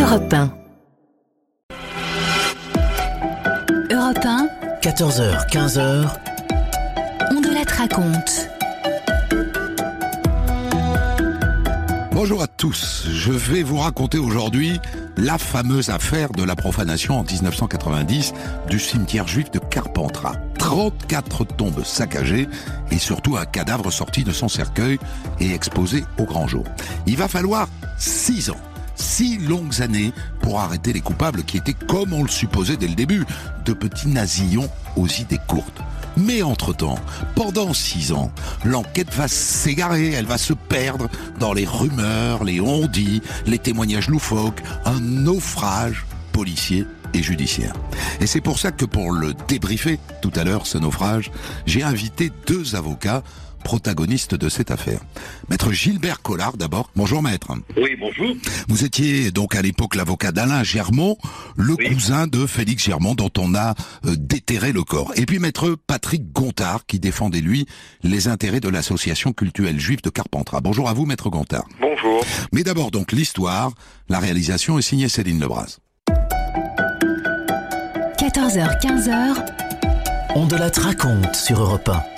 Europe 1. Europe 1. 14h, 15h. On de la raconte. Bonjour à tous, je vais vous raconter aujourd'hui la fameuse affaire de la profanation en 1990 du cimetière juif de Carpentras. 34 tombes saccagées et surtout un cadavre sorti de son cercueil et exposé au grand jour. Il va falloir 6 ans. 6 longues années pour arrêter les coupables qui étaient, comme on le supposait dès le début, de petits nasillons aux idées courtes. Mais entre-temps, pendant 6 ans, l'enquête va s'égarer, elle va se perdre dans les rumeurs, les on-dit, les témoignages loufoques, un naufrage policier et judiciaire. Et c'est pour ça que pour le débriefer tout à l'heure, ce naufrage, j'ai invité 2 avocats protagonistes de cette affaire. Maître Gilbert Collard d'abord. Bonjour maître. Oui, bonjour. Vous étiez donc à l'époque l'avocat d'Alain Germont, le cousin de Félix Germont dont on a déterré le corps. Et puis maître Patrick Gontard qui défendait lui les intérêts de l'association cultuelle juive de Carpentras. Bonjour à vous maître Gontard. Bonjour. Mais d'abord donc l'histoire, la réalisation est signée Céline Lebras. 14h, 15h. On de la raconte sur Europe 1.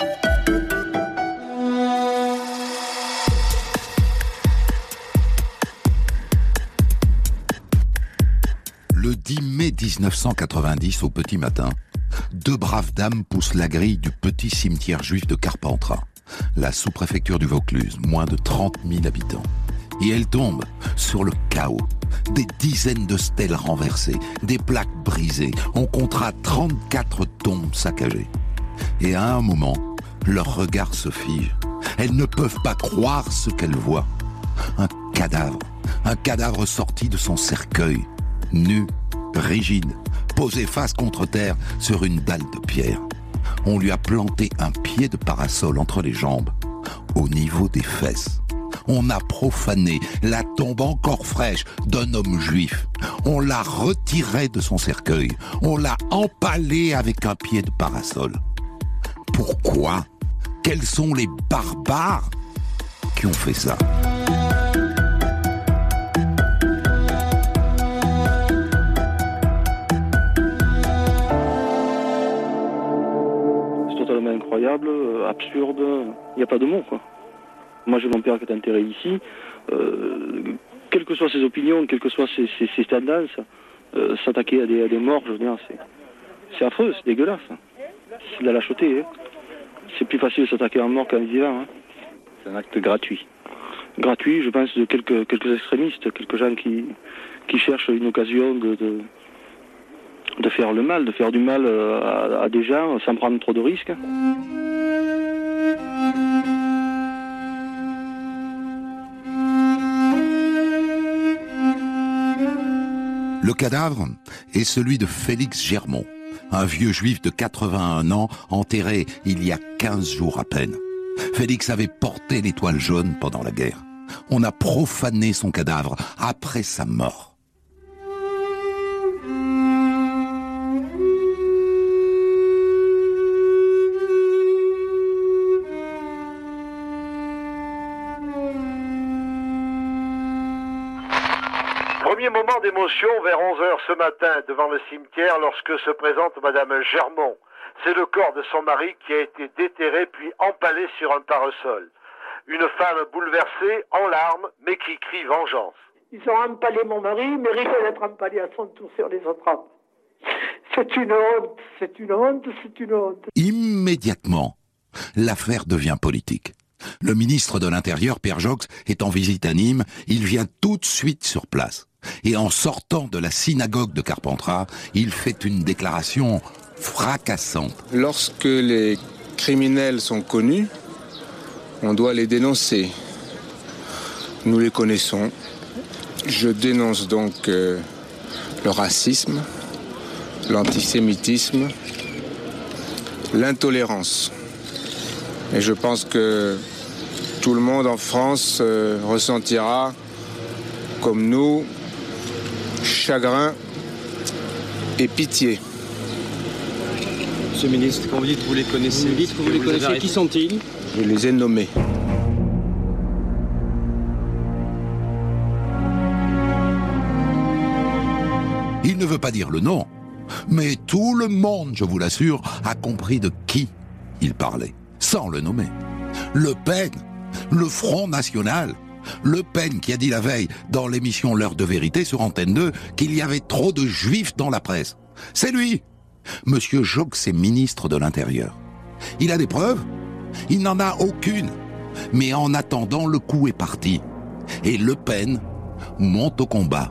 Le 10 mai 1990, au petit matin, 2 braves dames poussent la grille du petit cimetière juif de Carpentras, la sous-préfecture du Vaucluse, moins de 30 000 habitants. Et elles tombent sur le chaos. Des dizaines de stèles renversées, des plaques brisées. On comptera 34 tombes saccagées. Et à un moment, leur regard se fige. Elles ne peuvent pas croire ce qu'elles voient. Un cadavre sorti de son cercueil, nu, rigide, posé face contre terre sur une dalle de pierre. On lui a planté un pied de parasol entre les jambes, au niveau des fesses. On a profané la tombe encore fraîche d'un homme juif. On l'a retiré de son cercueil. On l'a empalé avec un pied de parasol. Pourquoi ? Quels sont les barbares qui ont fait ça ? Incroyable, absurde, il n'y a pas de mots quoi. Moi j'ai mon père qui est enterré ici, quelles que soient ses opinions, quelles que soient ses tendances, s'attaquer à des morts, je veux dire, c'est affreux, c'est dégueulasse. C'est de la lâcheté, hein. C'est plus facile de s'attaquer à un mort qu'à un vivant. Hein. C'est un acte gratuit. Gratuit, je pense, de quelques extrémistes, quelques gens qui cherchent une occasion de faire le mal, de faire du mal à des gens sans prendre trop de risques. Le cadavre est celui de Félix Germont, un vieux juif de 81 ans enterré il y a 15 jours à peine. Félix avait porté l'étoile jaune pendant la guerre. On a profané son cadavre après sa mort. Premier moment d'émotion vers 11h ce matin devant le cimetière lorsque se présente Madame Germont. C'est le corps de son mari qui a été déterré puis empalé sur un parasol. Une femme bouleversée, en larmes, mais qui crie vengeance. Ils ont empalé mon mari, il méritait d'être empalé à son tour sur les autres hommes. C'est une honte, c'est une honte, c'est une honte. Immédiatement, l'affaire devient politique. Le ministre de l'Intérieur, Pierre Joxe, est en visite à Nîmes. Il vient tout de suite sur place. Et en sortant de la synagogue de Carpentras, il fait une déclaration fracassante. Lorsque les criminels sont connus, on doit les dénoncer. Nous les connaissons. Je dénonce donc le racisme, l'antisémitisme, l'intolérance. Et je pense que tout le monde en France ressentira, comme nous, chagrin et pitié. Monsieur le ministre, quand vous dites que vous les connaissez, qui sont-ils ? Je les ai nommés. Il ne veut pas dire le nom, mais tout le monde, je vous l'assure, a compris de qui il parlait, sans le nommer. Le Pen, le Front National. Le Pen qui a dit la veille dans l'émission L'Heure de Vérité sur Antenne 2 qu'il y avait trop de juifs dans la presse. C'est lui. Monsieur Joxe est ministre de l'Intérieur. Il a des preuves? Il n'en a aucune. Mais en attendant, le coup est parti. Et Le Pen monte au combat.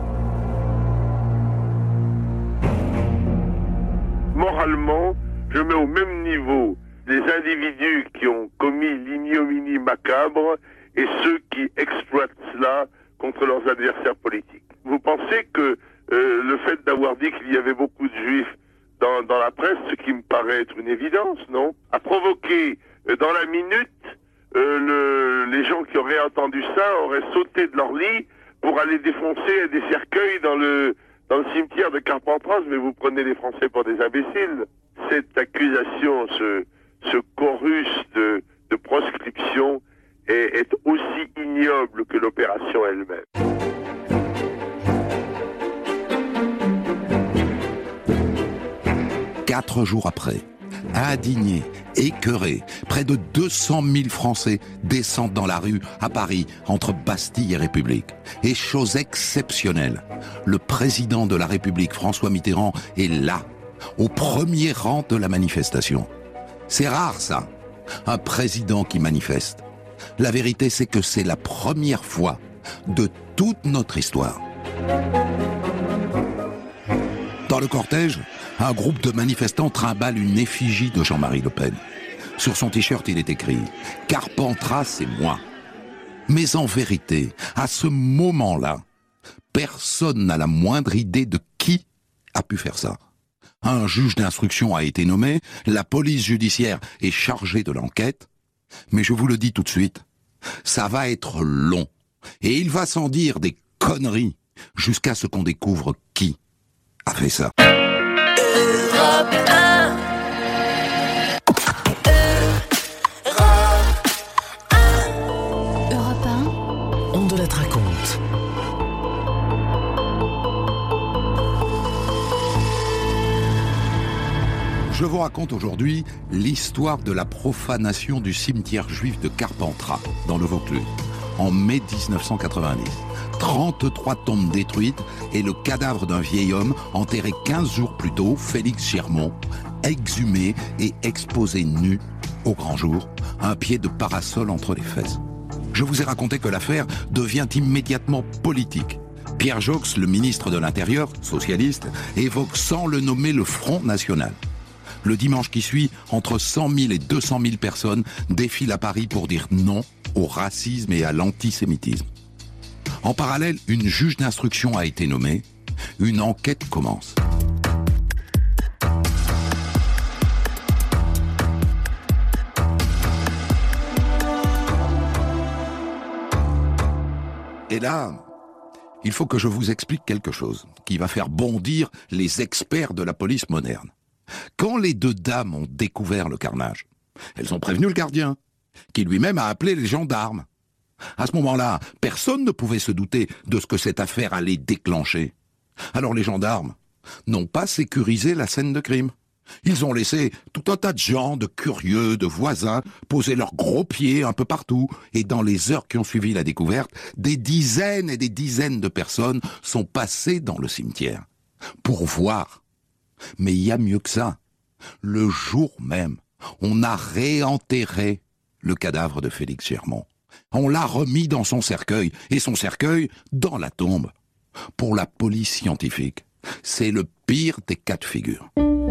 Moralement, je mets au même niveau les individus qui ont commis l'ignominie macabre et ceux qui exploitent cela contre leurs adversaires politiques. Vous pensez que le fait d'avoir dit qu'il y avait beaucoup de juifs dans la presse, ce qui me paraît être une évidence, non, a provoqué dans la minute les gens qui auraient entendu ça auraient sauté de leur lit pour aller défoncer des cercueils dans le cimetière de Carpentras. Mais vous prenez les Français pour des imbéciles. Cette accusation, ce chorus de proscription est aussi ignoble que l'opération elle-même. Quatre jours après, indignés, écœurés, près de 200 000 Français descendent dans la rue à Paris, entre Bastille et République. Et chose exceptionnelle, le président de la République, François Mitterrand, est là, au premier rang de la manifestation. C'est rare ça, un président qui manifeste. La vérité, c'est que c'est la première fois de toute notre histoire. Dans le cortège, un groupe de manifestants trimballe une effigie de Jean-Marie Le Pen. Sur son t-shirt, il est écrit « Carpentras, c'est moi ». Mais en vérité, à ce moment-là, personne n'a la moindre idée de qui a pu faire ça. Un juge d'instruction a été nommé, la police judiciaire est chargée de l'enquête, mais je vous le dis tout de suite, ça va être long. Et il va sans dire des conneries jusqu'à ce qu'on découvre qui a fait ça. Europe 1. Europe 1. On de la raconte. Je vous raconte aujourd'hui l'histoire de la profanation du cimetière juif de Carpentras, dans le Vaucluse, en mai 1990. 33 tombes détruites et le cadavre d'un vieil homme enterré 15 jours plus tôt, Félix Germont, exhumé et exposé nu, au grand jour, un pied de parasol entre les fesses. Je vous ai raconté que l'affaire devient immédiatement politique. Pierre Joxe, le ministre de l'Intérieur, socialiste, évoque sans le nommer le Front National. Le dimanche qui suit, entre 100 000 et 200 000 personnes défilent à Paris pour dire non au racisme et à l'antisémitisme. En parallèle, une juge d'instruction a été nommée. Une enquête commence. Et là, il faut que je vous explique quelque chose qui va faire bondir les experts de la police moderne. Quand les deux dames ont découvert le carnage, elles ont prévenu le gardien, qui lui-même a appelé les gendarmes. À ce moment-là, personne ne pouvait se douter de ce que cette affaire allait déclencher. Alors les gendarmes n'ont pas sécurisé la scène de crime. Ils ont laissé tout un tas de gens, de curieux, de voisins, poser leurs gros pieds un peu partout. Et dans les heures qui ont suivi la découverte, des dizaines et des dizaines de personnes sont passées dans le cimetière pour voir. Mais il y a mieux que ça. Le jour même, on a réenterré le cadavre de Félix Germont. On l'a remis dans son cercueil, et son cercueil dans la tombe. Pour la police scientifique, c'est le pire des cas de figure.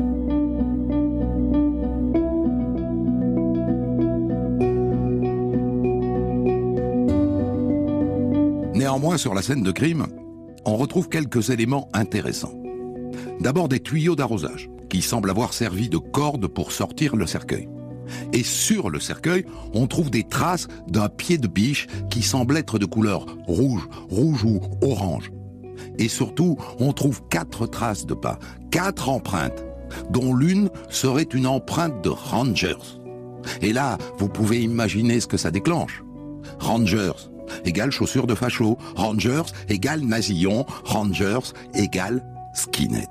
Néanmoins, sur la scène de crime, on retrouve quelques éléments intéressants. D'abord des tuyaux d'arrosage, qui semblent avoir servi de corde pour sortir le cercueil. Et sur le cercueil, on trouve des traces d'un pied de biche qui semble être de couleur rouge ou orange. Et surtout, on trouve 4 traces de pas, 4 empreintes, dont l'une serait une empreinte de Rangers. Et là, vous pouvez imaginer ce que ça déclenche. Rangers égale chaussures de facho, Rangers égale nasillon, Rangers égale skinhead.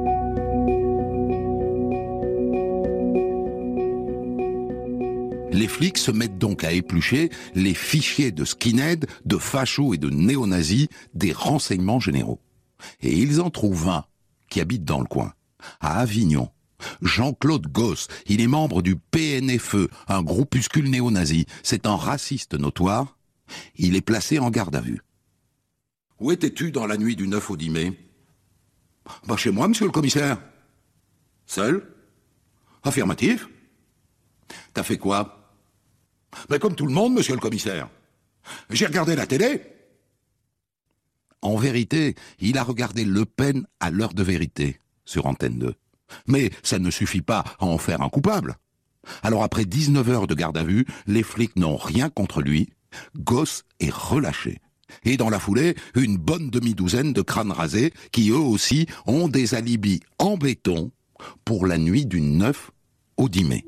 Les flics se mettent donc à éplucher les fichiers de skinhead, de fachos et de néo-nazis des renseignements généraux. Et ils en trouvent un qui habite dans le coin, à Avignon. Jean-Claude Gosse, il est membre du PNFE, un groupuscule néo-nazi. C'est un raciste notoire. Il est placé en garde à vue. « Où étais-tu dans la nuit du 9 au 10 mai ?»« Chez moi, monsieur le commissaire. »« Seul ?»« Affirmatif. »« T'as fait quoi ?»« Comme tout le monde, monsieur le commissaire. J'ai regardé la télé. » En vérité, il a regardé Le Pen à l'heure de vérité, sur Antenne 2. Mais ça ne suffit pas à en faire un coupable. Alors après 19 heures de garde à vue, les flics n'ont rien contre lui. Gosse est relâché. Et dans la foulée, une bonne demi-douzaine de crânes rasés qui eux aussi ont des alibis en béton pour la nuit du 9 au 10 mai.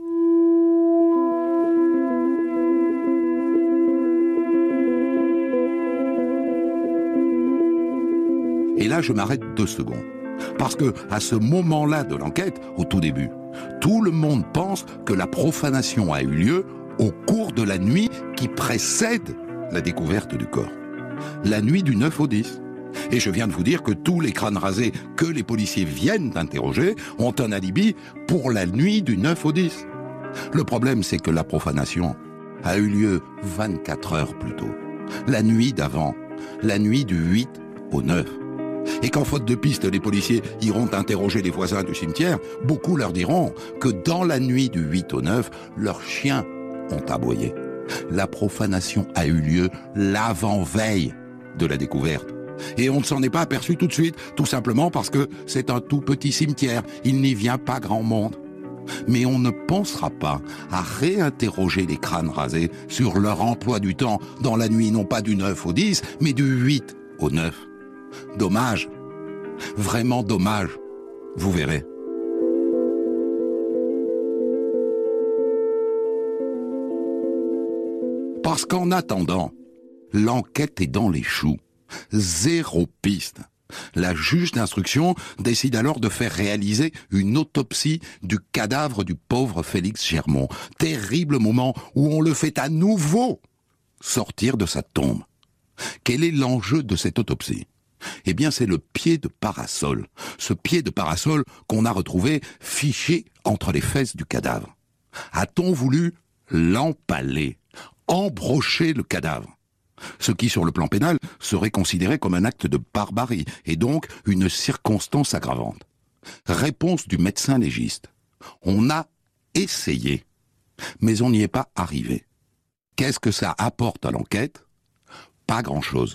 Et là, je m'arrête 2 secondes. Parce que, à ce moment-là de l'enquête, au tout début, tout le monde pense que la profanation a eu lieu au cours de la nuit qui précède la découverte du corps. La nuit du 9 au 10. Et je viens de vous dire que tous les crânes rasés que les policiers viennent d'interroger ont un alibi pour la nuit du 9 au 10. Le problème, c'est que la profanation a eu lieu 24 heures plus tôt. La nuit d'avant, la nuit du 8 au 9. Et qu'en faute de piste, les policiers iront interroger les voisins du cimetière, beaucoup leur diront que dans la nuit du 8 au 9, leurs chiens ont aboyé. La profanation a eu lieu l'avant-veille de la découverte. Et on ne s'en est pas aperçu tout de suite, tout simplement parce que c'est un tout petit cimetière, il n'y vient pas grand monde. Mais on ne pensera pas à réinterroger les crânes rasés sur leur emploi du temps dans la nuit non pas du 9 au 10, mais du 8 au 9. Dommage, vraiment dommage, vous verrez. Parce qu'en attendant, l'enquête est dans les choux, 0 piste. La juge d'instruction décide alors de faire réaliser une autopsie du cadavre du pauvre Félix Germont. Terrible moment où on le fait à nouveau sortir de sa tombe. Quel est l'enjeu de cette autopsie ? Eh bien, c'est le pied de parasol. Ce pied de parasol qu'on a retrouvé fiché entre les fesses du cadavre. A-t-on voulu l'empaler, embrocher le cadavre ? Ce qui, sur le plan pénal, serait considéré comme un acte de barbarie et donc une circonstance aggravante. Réponse du médecin légiste. On a essayé, mais on n'y est pas arrivé. Qu'est-ce que ça apporte à l'enquête ? Pas grand-chose.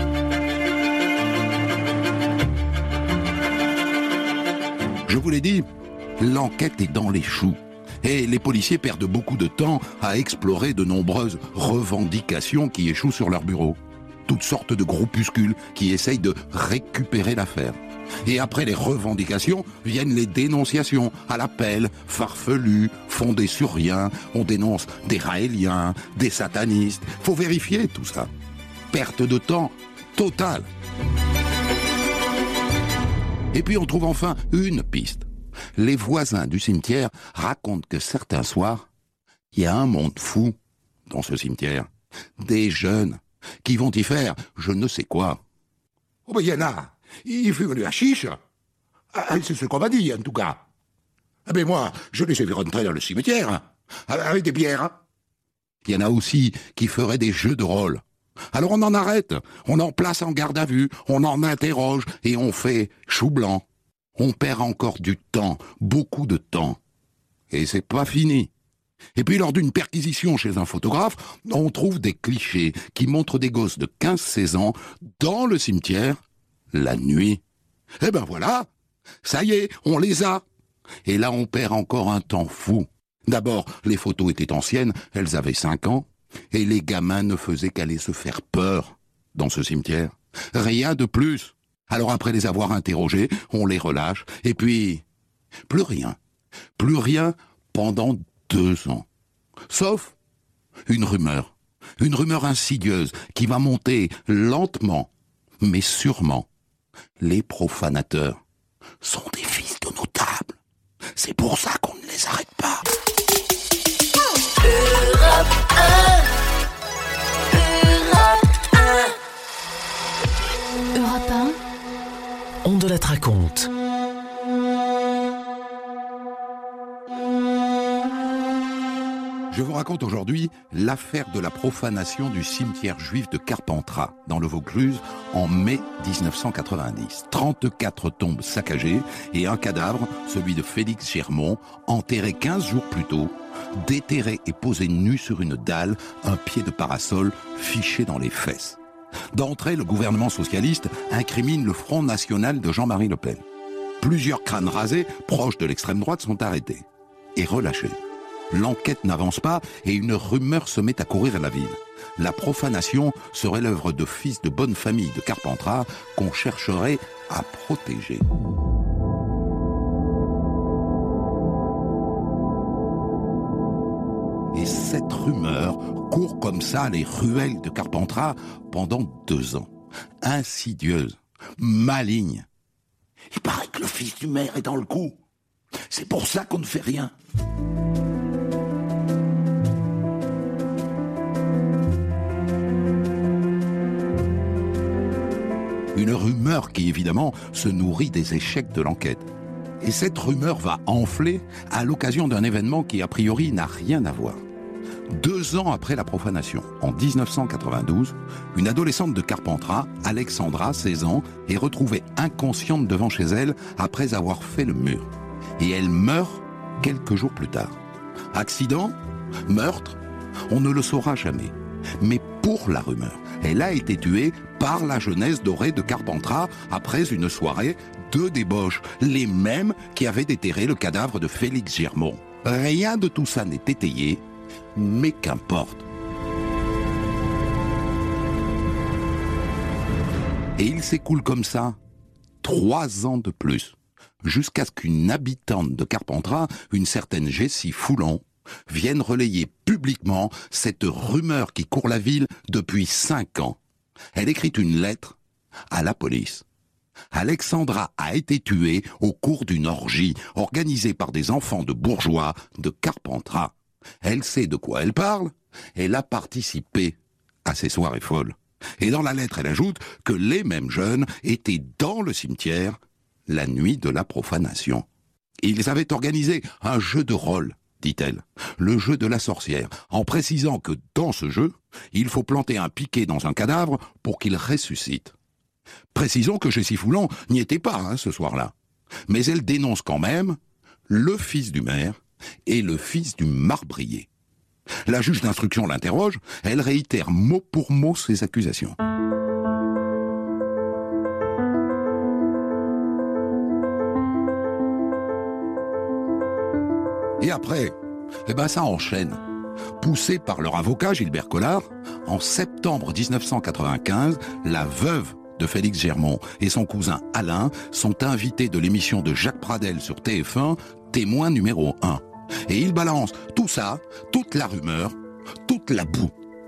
Je vous l'ai dit, l'enquête est dans les choux. Et les policiers perdent beaucoup de temps à explorer de nombreuses revendications qui échouent sur leur bureau. Toutes sortes de groupuscules qui essayent de récupérer l'affaire. Et après les revendications viennent les dénonciations à l'appel, farfelues, fondées sur rien. On dénonce des raéliens, des satanistes. Faut vérifier tout ça. Perte de temps totale. Et puis on trouve enfin une piste. Les voisins du cimetière racontent que certains soirs, il y a un monde fou dans ce cimetière. Des jeunes qui vont y faire je ne sais quoi. Oh ben il y en a, ils fument du hashish. C'est ce qu'on m'a dit en tout cas. Ah ben moi, je les ai vus rentrer dans le cimetière, avec des bières. Il y en a aussi qui feraient des jeux de rôle. Alors on en arrête, on en place en garde à vue, on en interroge et on fait chou blanc. On perd encore du temps, beaucoup de temps. Et c'est pas fini. Et puis lors d'une perquisition chez un photographe, on trouve des clichés qui montrent des gosses de 15-16 ans dans le cimetière, la nuit. Eh ben voilà, ça y est, on les a. Et là on perd encore un temps fou. D'abord, les photos étaient anciennes, elles avaient 5 ans. Et les gamins ne faisaient qu'aller se faire peur dans ce cimetière. Rien de plus. Alors après les avoir interrogés, on les relâche. Et puis, plus rien. Plus rien pendant 2 ans. Sauf une rumeur. Une rumeur insidieuse qui va monter lentement, mais sûrement. Les profanateurs sont des fils de notables. C'est pour ça qu'on ne les arrête pas. Europe 1. Europe 1. On de la raconte. Je vous raconte aujourd'hui l'affaire de la profanation du cimetière juif de Carpentras, dans le Vaucluse, en mai 1990. 34 tombes saccagées et un cadavre, celui de Félix Germont, enterré 15 jours plus tôt, déterré et posé nu sur une dalle, un pied de parasol fiché dans les fesses. D'entrée, le gouvernement socialiste incrimine le Front National de Jean-Marie Le Pen. Plusieurs crânes rasés, proches de l'extrême droite, sont arrêtés et relâchés. L'enquête n'avance pas et une rumeur se met à courir à la ville. La profanation serait l'œuvre de fils de bonne famille de Carpentras qu'on chercherait à protéger. Et cette rumeur court comme ça les ruelles de Carpentras pendant 2 ans. Insidieuse, maligne. Il paraît que le fils du maire est dans le coup. C'est pour ça qu'on ne fait rien. Une rumeur qui, évidemment, se nourrit des échecs de l'enquête. Et cette rumeur va enfler à l'occasion d'un événement qui, a priori, n'a rien à voir. 2 ans après la profanation, en 1992, une adolescente de Carpentras, Alexandra, 16 ans, est retrouvée inconsciente devant chez elle après avoir fait le mur. Et elle meurt quelques jours plus tard. Accident ? Meurtre ? On ne le saura jamais. Mais pour la rumeur, elle a été tuée par la jeunesse dorée de Carpentras après une soirée de débauche, les mêmes qui avaient déterré le cadavre de Félix Germont. Rien de tout ça n'est étayé, mais qu'importe. Et il s'écoule comme ça 3 ans de plus, jusqu'à ce qu'une habitante de Carpentras, une certaine Jessie Foulon, vienne relayer publiquement cette rumeur qui court la ville depuis 5 ans. Elle écrit une lettre à la police. Alexandra a été tuée au cours d'une orgie organisée par des enfants de bourgeois de Carpentras. Elle sait de quoi elle parle, elle a participé à ces soirées folles. Et dans la lettre, elle ajoute que les mêmes jeunes étaient dans le cimetière la nuit de la profanation. Ils avaient organisé un jeu de rôle, dit-elle, le jeu de la sorcière, en précisant que dans ce jeu, il faut planter un piquet dans un cadavre pour qu'il ressuscite. Précisons que Jessie Foulon n'y était pas ce soir-là, mais elle dénonce quand même le fils du maire et le fils du marbrier. La juge d'instruction l'interroge, elle réitère mot pour mot ses accusations. Et après, ça enchaîne. Poussé par leur avocat Gilbert Collard, en septembre 1995, la veuve de Félix Germont et son cousin Alain sont invités de l'émission de Jacques Pradel sur TF1, témoin numéro 1. Et ils balancent tout ça, toute la rumeur, toute la boue.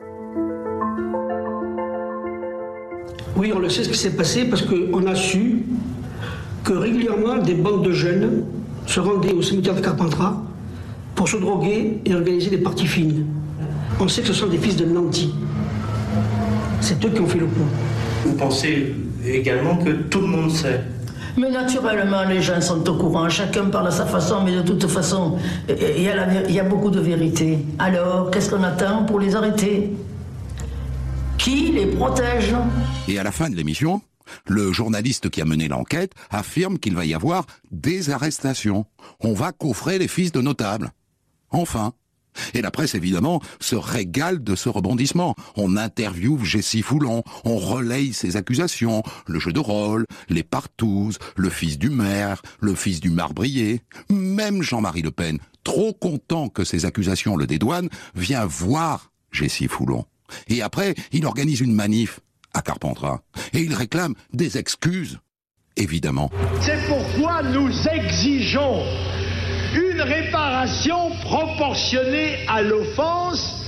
Oui, on le sait ce qui s'est passé parce qu'on a su que régulièrement des bandes de jeunes se rendaient au cimetière de Carpentras pour se droguer et organiser des parties fines. On sait que ce sont des fils de nantis. C'est eux qui ont fait le coup. Vous pensez également que tout le monde sait? Mais naturellement, les gens sont au courant, chacun parle à sa façon, mais de toute façon, il y a beaucoup de vérité. Alors, qu'est-ce qu'on attend pour les arrêter? Qui les protège? Et à la fin de l'émission, le journaliste qui a mené l'enquête affirme qu'il va y avoir des arrestations. On va coffrer les fils de notables. Enfin. Et la presse, évidemment, se régale de ce rebondissement. On interviewe Jessie Foulon, on relaye ses accusations, le jeu de rôle, les partouzes, le fils du maire, le fils du marbrier. Même Jean-Marie Le Pen, trop content que ces accusations le dédouanent, vient voir Jessie Foulon. Et après, il organise une manif à Carpentras. Et il réclame des excuses, évidemment. C'est pourquoi nous exigeons une réparation proportionnée à l'offense,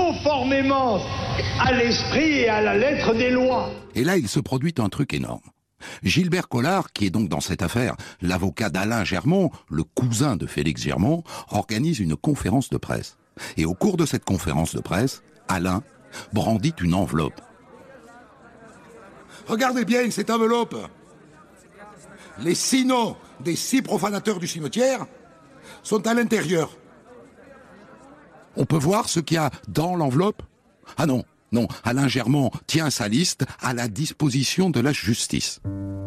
conformément à l'esprit et à la lettre des lois. Et là, il se produit un truc énorme. Gilbert Collard, qui est donc dans cette affaire l'avocat d'Alain Germont, le cousin de Félix Germont, organise une conférence de presse. Et au cours de cette conférence de presse, Alain brandit une enveloppe. Regardez bien cette enveloppe. Les 6 noms des 6 profanateurs du cimetière sont à l'intérieur. On peut voir ce qu'il y a dans l'enveloppe? Ah non, non, Alain Germont tient sa liste à la disposition de la justice.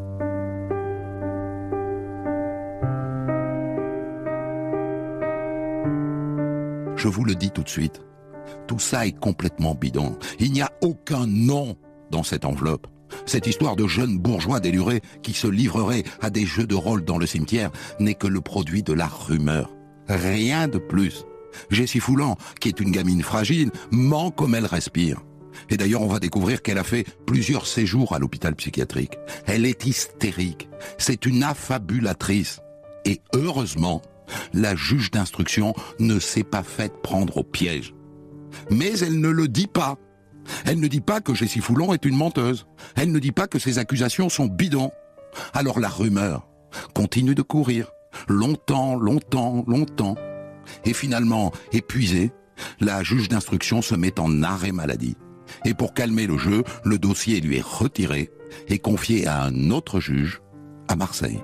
Je vous le dis tout de suite, tout ça est complètement bidon. Il n'y a aucun nom dans cette enveloppe. Cette histoire de jeunes bourgeois délurés qui se livreraient à des jeux de rôle dans le cimetière n'est que le produit de la rumeur. Rien de plus. Jessie Foulan, qui est une gamine fragile, ment comme elle respire. Et d'ailleurs, on va découvrir qu'elle a fait plusieurs séjours à l'hôpital psychiatrique. Elle est hystérique. C'est une affabulatrice. Et heureusement, la juge d'instruction ne s'est pas faite prendre au piège. Mais elle ne le dit pas. Elle ne dit pas que Jessie Foulan est une menteuse. Elle ne dit pas que ses accusations sont bidons. Alors la rumeur continue de courir. Longtemps, longtemps, longtemps. Et finalement, épuisée, la juge d'instruction se met en arrêt maladie. Et pour calmer le jeu, le dossier lui est retiré et confié à un autre juge à Marseille.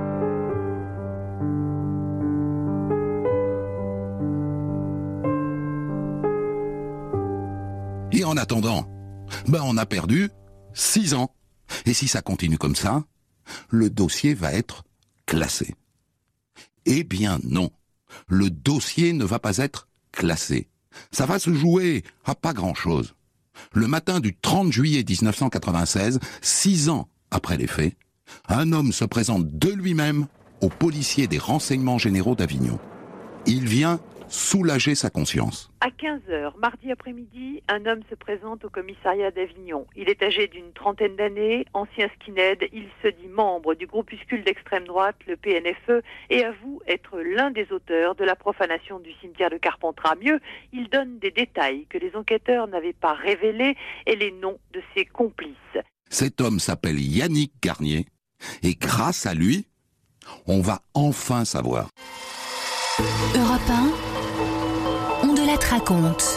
Et en attendant, on a perdu 6 ans. Et si ça continue comme ça, le dossier va être classé. Eh bien non, le dossier ne va pas être classé. Ça va se jouer à pas grand-chose. Le matin du 30 juillet 1996, 6 ans après les faits, un homme se présente de lui-même au policier des renseignements généraux d'Avignon. Il vient soulager sa conscience. À 15h, mardi après-midi, un homme se présente au commissariat d'Avignon. Il est âgé d'une 30aine d'années, ancien skinhead, il se dit membre du groupuscule d'extrême droite, le PNFE, et avoue être l'un des auteurs de la profanation du cimetière de Carpentras. Mieux, il donne des détails que les enquêteurs n'avaient pas révélés et les noms de ses complices. Cet homme s'appelle Yannick Garnier, et grâce à lui, on va enfin savoir. Europe 1, on de la raconte.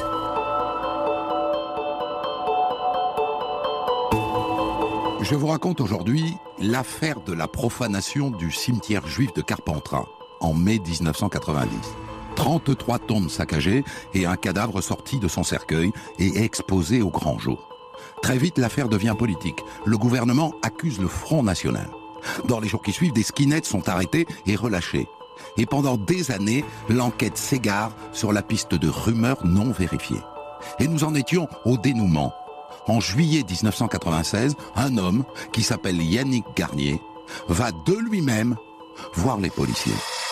Je vous raconte aujourd'hui l'affaire de la profanation du cimetière juif de Carpentras en mai 1990. 33 tombes saccagées et un cadavre sorti de son cercueil et exposé au grand jour. Très vite, l'affaire devient politique. Le gouvernement accuse le Front National. Dans les jours qui suivent, des skinheads sont arrêtés et relâchés. Et pendant des années, l'enquête s'égare sur la piste de rumeurs non vérifiées. Et nous en étions au dénouement. En juillet 1996, un homme, qui s'appelle Yannick Garnier, va de lui-même voir les policiers.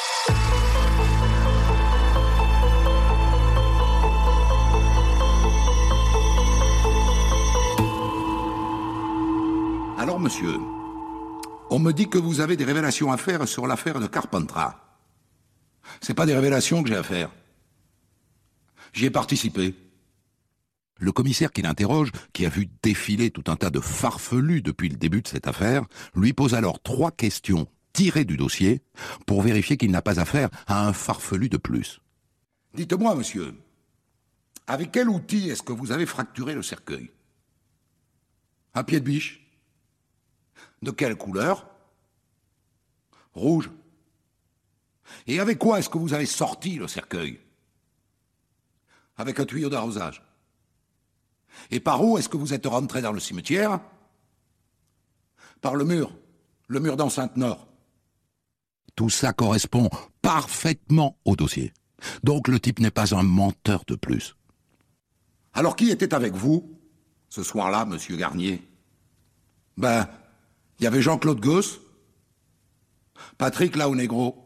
Alors monsieur, on me dit que vous avez des révélations à faire sur l'affaire de Carpentras. C'est pas des révélations que j'ai à faire. J'y ai participé. Le commissaire qui l'interroge, qui a vu défiler tout un tas de farfelus depuis le début de cette affaire, lui pose alors 3 questions tirées du dossier pour vérifier qu'il n'a pas affaire à un farfelu de plus. Dites-moi, monsieur, avec quel outil est-ce que vous avez fracturé le cercueil? Un pied de biche? De quelle couleur? Rouge. Et avec quoi est-ce que vous avez sorti le cercueil? Avec un tuyau d'arrosage. Et par où est-ce que vous êtes rentré dans le cimetière? Par le mur d'enceinte nord. Tout ça correspond parfaitement au dossier. Donc le type n'est pas un menteur de plus. Alors qui était avec vous, ce soir-là, monsieur Garnier? Il y avait Jean-Claude Gosse, Patrick Laonegro.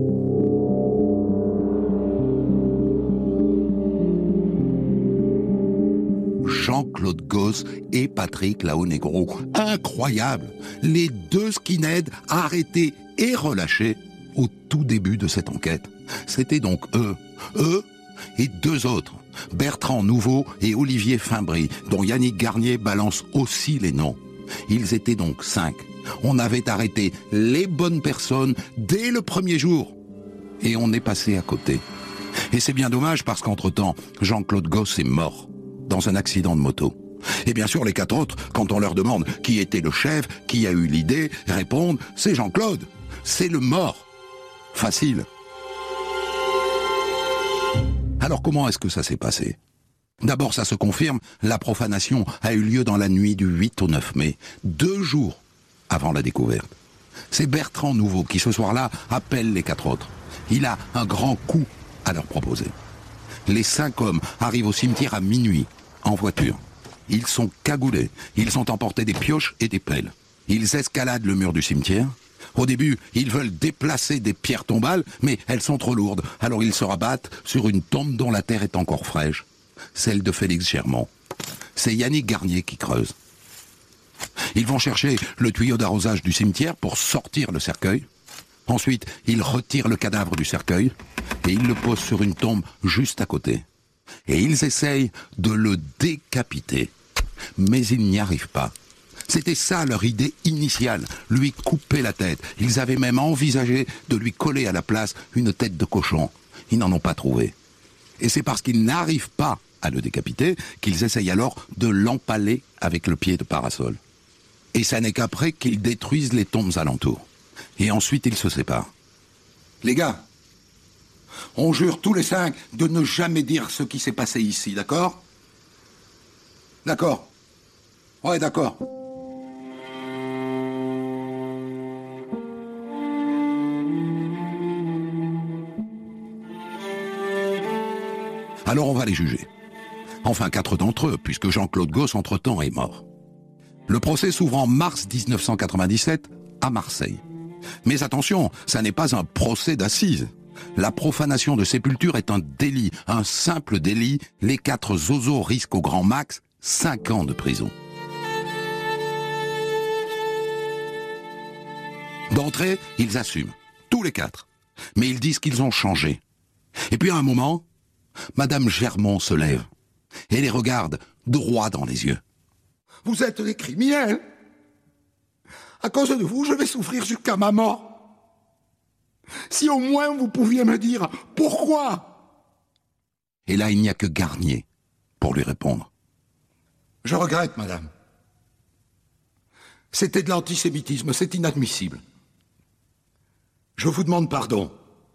Jean-Claude Gosse et Patrick Laonegro. Incroyable! Les 2 skinheads arrêtés et relâchés au tout début de cette enquête. C'était donc eux et 2 autres, Bertrand Nouveau et Olivier Fimbry, dont Yannick Garnier balance aussi les noms. Ils étaient donc 5. On avait arrêté les bonnes personnes dès le premier jour. Et on est passé à côté. Et c'est bien dommage parce qu'entre-temps, Jean-Claude Gosse est mort dans un accident de moto. Et bien sûr, les 4 autres, quand on leur demande qui était le chef, qui a eu l'idée, répondent « c'est Jean-Claude, c'est le mort ». Facile. Alors comment est-ce que ça s'est passé ? D'abord, ça se confirme, la profanation a eu lieu dans la nuit du 8 au 9 mai, 2 jours avant la découverte. C'est Bertrand Nouveau qui, ce soir-là, appelle les 4 autres. Il a un grand coup à leur proposer. Les 5 hommes arrivent au cimetière à minuit, en voiture. Ils sont cagoulés, ils ont emporté des pioches et des pelles. Ils escaladent le mur du cimetière. Au début, ils veulent déplacer des pierres tombales, mais elles sont trop lourdes. Alors ils se rabattent sur une tombe dont la terre est encore fraîche. Celle de Félix Germont. C'est Yannick Garnier qui creuse. Ils vont chercher le tuyau d'arrosage du cimetière pour sortir le cercueil. Ensuite, ils retirent le cadavre du cercueil et ils le posent sur une tombe juste à côté. Et ils essayent de le décapiter. Mais ils n'y arrivent pas. C'était ça leur idée initiale, lui couper la tête. Ils avaient même envisagé de lui coller à la place une tête de cochon. Ils n'en ont pas trouvé. Et c'est parce qu'ils n'arrivent pas à le décapiter qu'ils essayent alors de l'empaler avec le pied de parasol. Et ça n'est qu'après qu'ils détruisent les tombes alentours. Et ensuite ils se séparent. Les gars, on jure tous les 5 de ne jamais dire ce qui s'est passé ici, d'accord ? D'accord. Ouais, d'accord. Alors on va les juger. Enfin 4 d'entre eux, puisque Jean-Claude Gosse, entre-temps, est mort. Le procès s'ouvre en mars 1997 à Marseille. Mais attention, ça n'est pas un procès d'assises. La profanation de sépulture est un délit, un simple délit. Les 4 zozos risquent au grand max 5 ans de prison. D'entrée, ils assument, tous les 4. Mais ils disent qu'ils ont changé. Et puis à un moment, Madame Germont se lève et les regarde droit dans les yeux. Vous êtes des criminels. À cause de vous, je vais souffrir jusqu'à ma mort. Si au moins vous pouviez me dire pourquoi. Et là, il n'y a que Garnier pour lui répondre. Je regrette, madame. C'était de l'antisémitisme, c'est inadmissible. Je vous demande pardon.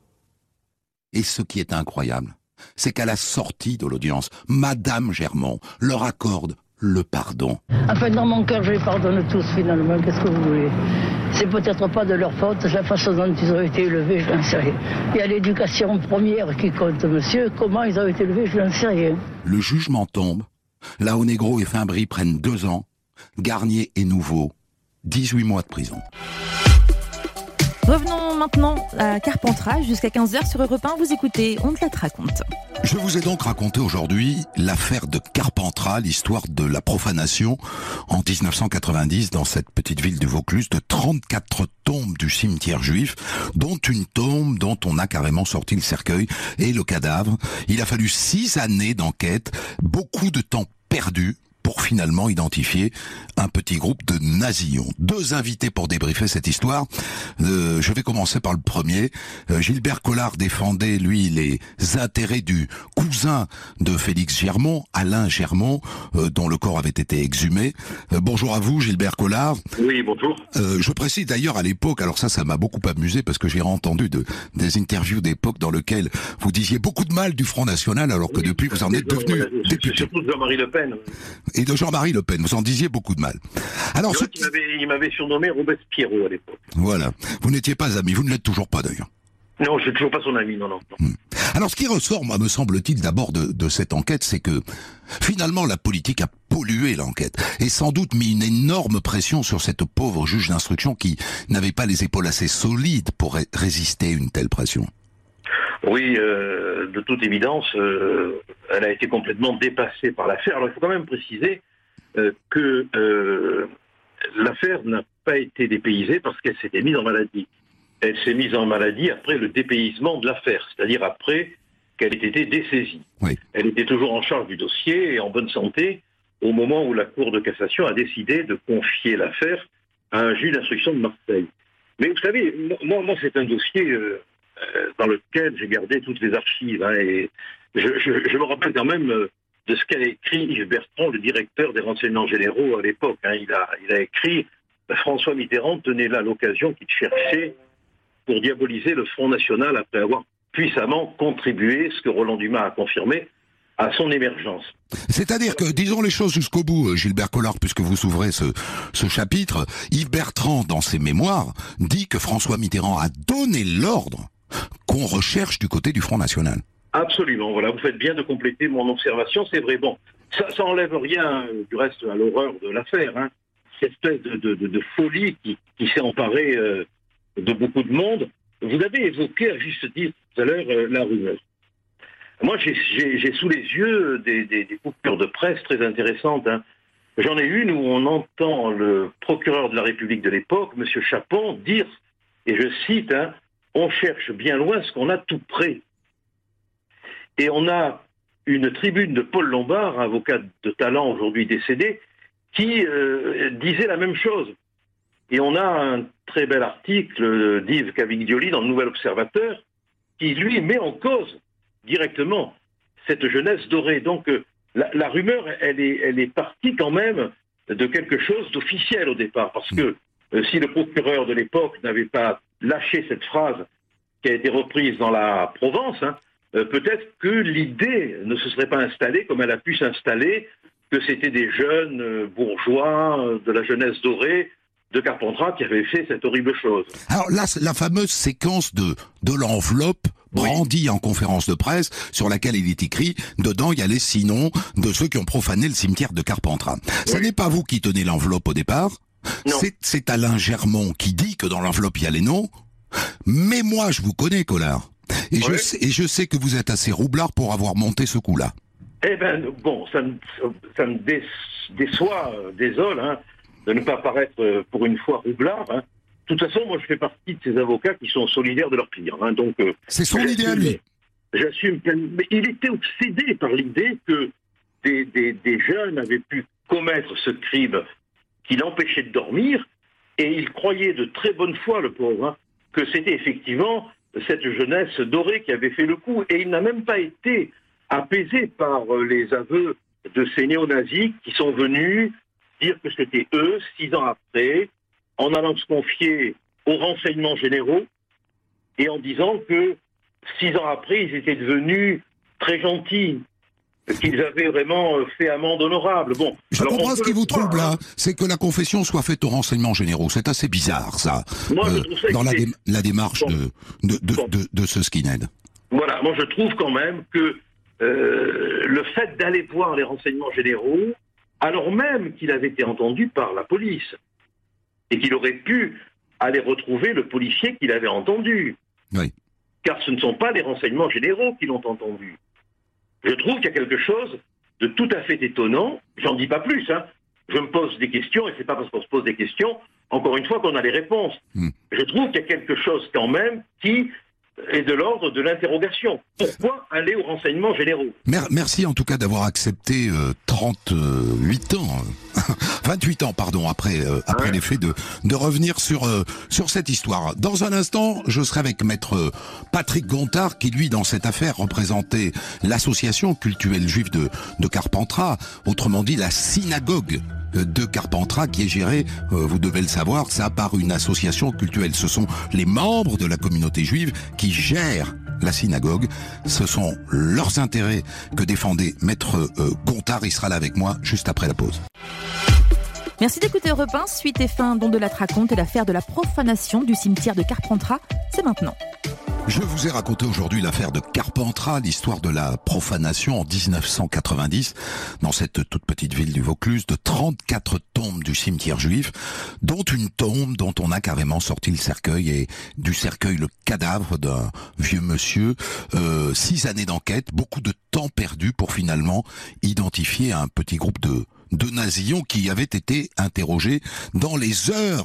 Et ce qui est incroyable, c'est qu'à la sortie de l'audience, Madame Germont leur accorde le pardon. Enfin, dans mon cœur, je les pardonne tous, finalement. Qu'est-ce que vous voulez ? C'est peut-être pas de leur faute, la façon dont ils ont été élevés, je n'en sais rien. Il y a l'éducation première qui compte, monsieur. Comment ils ont été élevés, je n'en sais rien. Le jugement tombe. Laonegro et Fimbry prennent 2 ans. Garnier et Nouveau, 18 mois de prison. Revenons maintenant à Carpentras, jusqu'à 15h sur Europe 1, vous écoutez, on te la raconte. Je vous ai donc raconté aujourd'hui l'affaire de Carpentras, l'histoire de la profanation en 1990 dans cette petite ville du Vaucluse de 34 tombes du cimetière juif, dont une tombe dont on a carrément sorti le cercueil et le cadavre. Il a fallu 6 années d'enquête, beaucoup de temps perdu pour finalement identifier un petit groupe de nasillons. 2 invités pour débriefer cette histoire. Je vais commencer par le premier. Gilbert Collard défendait, lui, les intérêts du cousin de Félix Germont, Alain Germont, dont le corps avait été exhumé. Bonjour à vous, Gilbert Collard. Oui, bonjour. Je précise d'ailleurs à l'époque, alors ça m'a beaucoup amusé parce que j'ai entendu des interviews d'époque dans lesquelles vous disiez beaucoup de mal du Front National alors que depuis vous en êtes devenu député. Surtout de Jean-Marie Le Pen. Et de Jean-Marie Le Pen, vous en disiez beaucoup de mal. Alors, il m'avait surnommé Robespierre à l'époque. Voilà. Vous n'étiez pas ami, vous ne l'êtes toujours pas d'ailleurs. Non, je suis toujours pas son ami, non. Alors, ce qui ressort, moi, me semble-t-il, d'abord de cette enquête, c'est que finalement, la politique a pollué l'enquête et sans doute mis une énorme pression sur cette pauvre juge d'instruction qui n'avait pas les épaules assez solides pour résister à une telle pression. Oui, de toute évidence, elle a été complètement dépassée par l'affaire. Alors, il faut quand même préciser que l'affaire n'a pas été dépaysée parce qu'elle s'était mise en maladie. Elle s'est mise en maladie après le dépaysement de l'affaire, c'est-à-dire après qu'elle ait été dessaisie. Oui. Elle était toujours en charge du dossier et en bonne santé au moment où la Cour de cassation a décidé de confier l'affaire à un juge d'instruction de Marseille. Mais vous savez, moi c'est un dossier dans lequel j'ai gardé toutes les archives. Hein, et je me rappelle quand même de ce qu'a écrit Yves Bertrand, le directeur des renseignements généraux à l'époque. Hein. Il a écrit « François Mitterrand tenait là l'occasion qu'il cherchait pour diaboliser le Front National après avoir puissamment contribué, ce que Roland Dumas a confirmé, à son émergence. » C'est-à-dire que, disons les choses jusqu'au bout, Gilbert Collard, puisque vous ouvrez ce chapitre, Yves Bertrand, dans ses mémoires, dit que François Mitterrand a donné l'ordre qu'on recherche du côté du Front National. Absolument, voilà, vous faites bien de compléter mon observation, c'est vrai. Bon, ça enlève rien, du reste, à l'horreur de l'affaire, hein. Cette espèce de folie qui s'est emparée de beaucoup de monde. Vous avez évoqué, à juste titre, tout à l'heure, la rumeur. Moi, j'ai sous les yeux des coupures de presse très intéressantes. Hein. J'en ai une où on entend le procureur de la République de l'époque, M. Chapon, dire, et je cite, hein, « On cherche bien loin ce qu'on a tout près ». Et on a une tribune de Paul Lombard, avocat de talent aujourd'hui décédé, qui disait la même chose. Et on a un très bel article d'Yves Cavigdioli dans le Nouvel Observateur qui, lui, met en cause directement cette jeunesse dorée. Donc la rumeur, elle est partie quand même de quelque chose d'officiel au départ. Parce que si le procureur de l'époque n'avait pas lâché cette phrase qui a été reprise dans la Provence, hein, peut-être que l'idée ne se serait pas installée comme elle a pu s'installer, que c'était des jeunes bourgeois de la jeunesse dorée de Carpentras qui avaient fait cette horrible chose. Alors là, la fameuse séquence de l'enveloppe brandie en conférence de presse, sur laquelle il est écrit, dedans il y a les 6 noms de ceux qui ont profané le cimetière de Carpentras. Ce n'est pas vous qui tenez l'enveloppe au départ, c'est Alain Germont qui dit que dans l'enveloppe il y a les noms, mais moi je vous connais, Collard, et je sais que vous êtes assez roublard pour avoir monté ce coup-là. Eh ben, bon, ça me déçoit, désole, hein, de ne pas paraître pour une fois roublard. Hein. De toute façon, moi, je fais partie de ces avocats qui sont solidaires de leurs clients. Hein, donc, c'est son idée à lui. J'assume. Mais il était obsédé par l'idée que des jeunes avaient pu commettre ce crime qui l'empêchait de dormir, et il croyait de très bonne foi, le pauvre, hein, que c'était effectivement cette jeunesse dorée qui avait fait le coup. Et il n'a même pas été apaisé par les aveux de ces néo-nazis qui sont venus dire que c'était eux, 6 ans après, en allant se confier aux renseignements généraux et en disant que 6 ans après, ils étaient devenus très gentils, qu'ils avaient vraiment fait amende honorable. Bon, je comprends ce qui vous trouble là, c'est que la confession soit faite aux renseignements généraux. C'est assez bizarre, ça, moi, ça dans la démarche de ce skinhead. Voilà, moi je trouve quand même que le fait d'aller voir les renseignements généraux, alors même qu'il avait été entendu par la police, et qu'il aurait pu aller retrouver le policier qu'il avait entendu. Oui. Car ce ne sont pas les renseignements généraux qui l'ont entendu. Je trouve qu'il y a quelque chose de tout à fait étonnant, j'en dis pas plus, hein. Je me pose des questions, et c'est pas parce qu'on se pose des questions, encore une fois, qu'on a les réponses. Je trouve qu'il y a quelque chose quand même qui est de l'ordre de l'interrogation. Pourquoi aller aux renseignements généraux ? Merci en tout cas d'avoir accepté 38 ans, 28 ans pardon, après les faits, de revenir sur cette histoire. Dans un instant, je serai avec maître Patrick Gontard qui lui, dans cette affaire, représentait l'association cultuelle juive de Carpentras, autrement dit la synagogue de Carpentras, qui est gérée, vous devez le savoir, ça par une association cultuelle. Ce sont les membres de la communauté juive qui gèrent la synagogue. Ce sont leurs intérêts que défendait maître Gontard. Il sera là avec moi juste après la pause. Merci d'écouter Europe 1. Suite et fin d'On de la raconte et l'affaire de la profanation du cimetière de Carpentras, c'est maintenant. Je vous ai raconté aujourd'hui l'affaire de Carpentras, l'histoire de la profanation en 1990, dans cette toute petite ville du Vaucluse, de 34 tombes du cimetière juif, dont une tombe dont on a carrément sorti le cercueil, et du cercueil le cadavre d'un vieux monsieur. 6 années d'enquête, beaucoup de temps perdu pour finalement identifier un petit groupe de nazillons qui avaient été interrogés dans les heures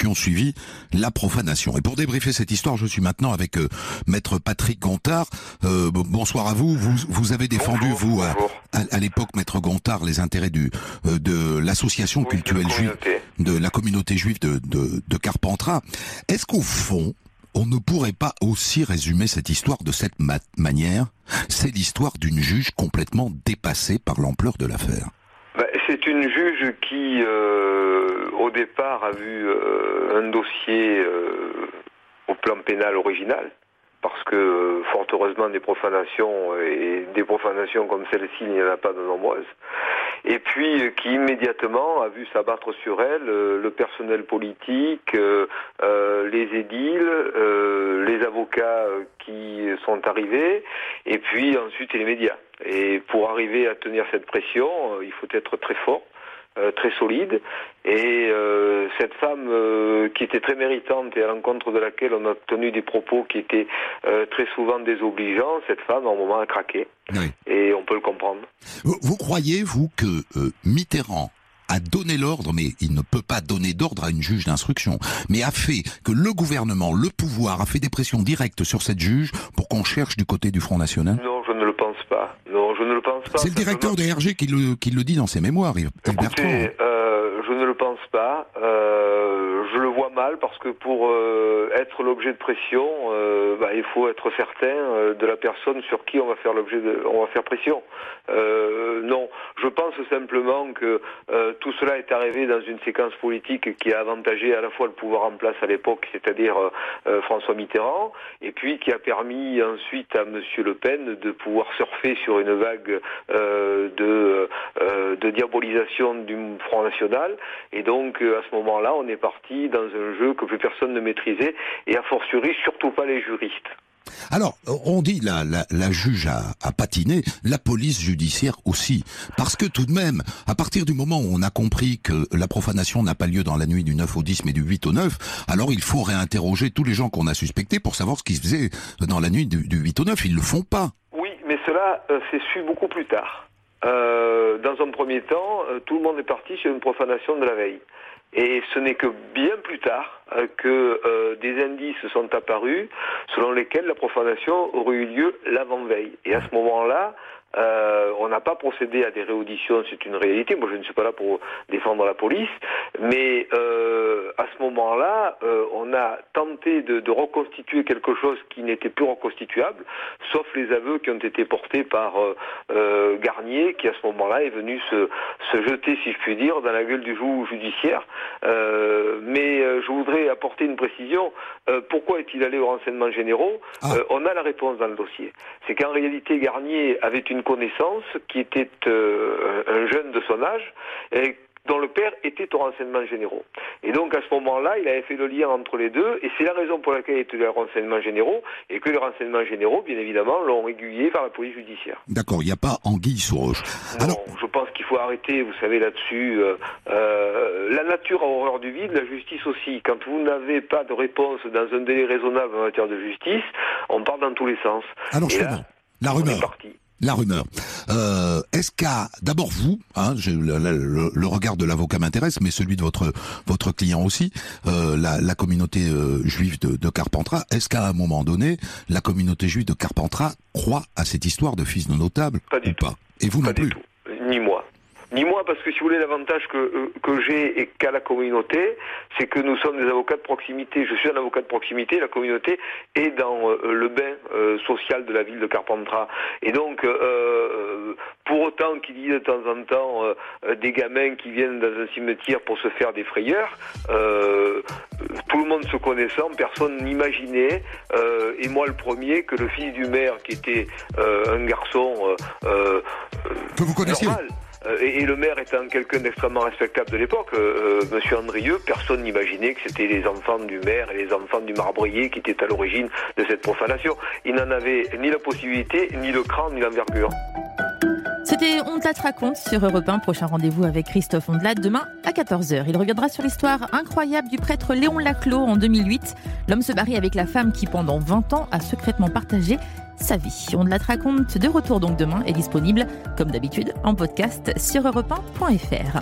qui ont suivi la profanation. Et pour débriefer cette histoire, je suis maintenant avec maître Patrick Gontard. Bonsoir à vous. Vous avez défendu, vous, à l'époque, maître Gontard, les intérêts de l'association cultuelle juive, de la communauté juive de Carpentras. Est-ce qu'au fond, on ne pourrait pas aussi résumer cette histoire de cette manière? C'est l'histoire d'une juge complètement dépassée par l'ampleur de l'affaire. C'est une juge qui, au départ, a vu un dossier au plan pénal original, parce que, fort heureusement, des profanations comme celle-ci, il n'y en a pas de nombreuses. Et puis, qui immédiatement a vu s'abattre sur elle le personnel politique, les édiles, les avocats qui sont arrivés, et puis ensuite les médias. Et pour arriver à tenir cette pression, il faut être très fort, très solide. Et cette femme qui était très méritante et à l'encontre de laquelle on a tenu des propos qui étaient très souvent désobligeants, cette femme, à un moment, a craqué. Oui. Et on peut le comprendre. Vous croyez, vous, que Mitterrand a donné l'ordre, mais il ne peut pas donner d'ordre à une juge d'instruction, mais a fait que le gouvernement, le pouvoir, a fait des pressions directes sur cette juge pour qu'on cherche du côté du Front National? Non, je ne le pense pas. Non, je ne le pense pas. C'est le directeur des RG qui le dit dans ses mémoires, Écoutez, je ne le pense pas. Je le vois mal parce que pour être l'objet de pression, il faut être certain de la personne sur qui on va faire pression. Non, je pense simplement que tout cela est arrivé dans une séquence politique qui a avantagé à la fois le pouvoir en place à l'époque, c'est-à-dire François Mitterrand, et puis qui a permis ensuite à Monsieur Le Pen de pouvoir surfer sur une vague de diabolisation du Front National. Et donc à ce moment-là, on est parti dans un jeu que plus personne ne maîtrisait, et a fortiori surtout pas les juristes. Alors, on dit la juge a patiné, la police judiciaire aussi. Parce que tout de même, à partir du moment où on a compris que la profanation n'a pas lieu dans la nuit du 9 au 10, mais du 8 au 9, alors il faut réinterroger tous les gens qu'on a suspectés pour savoir ce qui se faisait dans la nuit du 8 au 9. Ils le font pas. Oui, mais cela s'est su beaucoup plus tard. Dans un premier temps, tout le monde est parti sur une profanation de la veille. Et ce n'est que bien plus tard que des indices sont apparus selon lesquels la profanation aurait eu lieu l'avant-veille. Et à ce moment-là, on n'a pas procédé à des réauditions, c'est une réalité. Moi, je ne suis pas là pour défendre la police, mais à ce moment-là, on a tenté de reconstituer quelque chose qui n'était plus reconstituable, sauf les aveux qui ont été portés par Garnier, qui à ce moment-là est venu se jeter, si je puis dire, dans la gueule du joug judiciaire. Mais je voudrais apporter une précision. Pourquoi est-il allé aux renseignements généraux? On a la réponse dans le dossier. C'est qu'en réalité, Garnier avait une connaissance qui était un jeune de son âge, et dont le père était aux renseignements généraux. Et donc à ce moment-là, il avait fait le lien entre les deux, et c'est la raison pour laquelle il était aux renseignements généraux, et que les renseignements généraux, bien évidemment, l'ont aiguillé vers la police judiciaire. D'accord, il n'y a pas anguille sous roche. Non, je pense qu'il faut arrêter, vous savez, là-dessus. La nature a horreur du vide, la justice aussi. Quand vous n'avez pas de réponse dans un délai raisonnable en matière de justice, on part dans tous les sens. Alors, et là, la rumeur. La rumeur. Est-ce qu'à d'abord vous, le regard de l'avocat m'intéresse, mais celui de votre client aussi, la communauté juive de Carpentras, est-ce qu'à un moment donné, la communauté juive de Carpentras croit à cette histoire de fils de notable ou pas? Et vous non plus? Pas du tout. Ni moi. Ni moi, parce que si vous voulez, l'avantage que j'ai et qu'a la communauté, c'est que nous sommes des avocats de proximité. Je suis un avocat de proximité, la communauté est dans le bain social de la ville de Carpentras. Et donc, pour autant qu'il y ait de temps en temps des gamins qui viennent dans un cimetière pour se faire des frayeurs, tout le monde se connaissant, personne n'imaginait, et moi le premier, que le fils du maire, qui était un garçon que vous connaissiez, normal, et le maire étant quelqu'un d'extrêmement respectable de l'époque, Monsieur Andrieux, personne n'imaginait que c'était les enfants du maire et les enfants du marbrier qui étaient à l'origine de cette profanation. Ils n'en avaient ni la possibilité, ni le cran, ni l'envergure. C'était Ondelat raconte sur Europe 1. Prochain rendez-vous avec Christophe Ondelat demain à 14h. Il reviendra sur l'histoire incroyable du prêtre Léon Laclos en 2008. L'homme se marie avec la femme qui pendant 20 ans a secrètement partagé sa vie. Ondelat raconte de retour donc demain est disponible comme d'habitude en podcast sur europe1.fr.